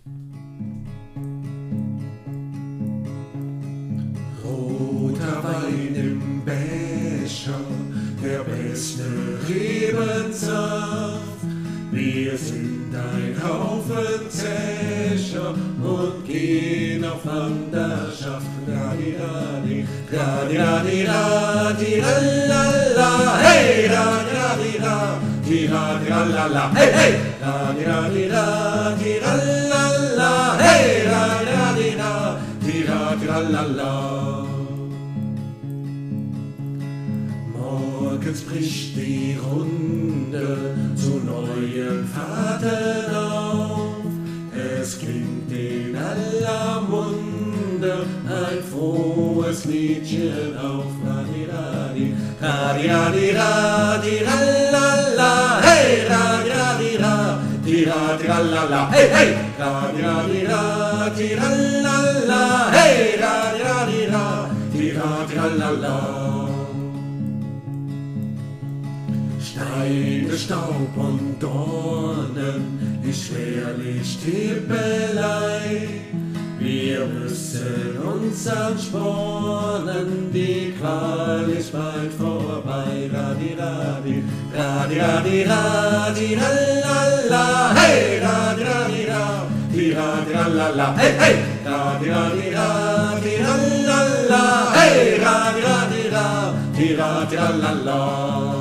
Roter Wein im Becher, der beste Rebensaft. Wir sind ein Haufen Zecher und gehen auf Wanderschaft. Radi-radi, radi-radi-radi, radi-radi-radi, hey, radi-radi-radi, radi-radi-radi, hey, hey, radi-radi-radi, radi-radi-radi, hey, radi-radi-radi, radi-radi-radi. Morgens bricht die Runde zu neuen Fahrten auf. Es klingt in aller Munde ein frohes Liedchen auf. Radi-radi, radi-radi-radi, rallala, hey, radi-radi-radi, radi-rallala, hey, hey, radi-radi-radi, rallala, hey, radi-radi-radi, radi-rallala. Steine, Staub und Dornen ist schwerlich Tippelei. Wir müssen uns anspornen, die Qual ist bald vorbei. Radi-radi, radi-radi-radi, rallala, hey, radi-radi-radi, radi-rallala, hey, hey, radi-radi-radi, rallala, hey, radi-radi-radi, radi-rallala.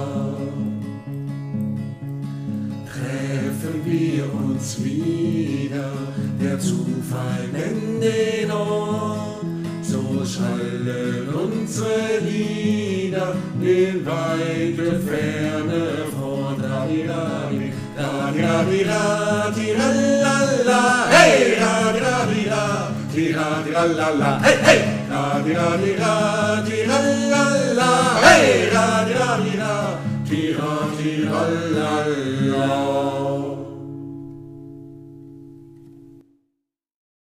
Treffen wir uns wieder, der Zufall nennt den Ort, so schallen unsere Lieder in weite Ferne fort. Radi-radi, radi-radi-radi, rallala, hey, radi-radi-radi, radi-rallala, hey, hey, radi-radi-radi, rallala, hey,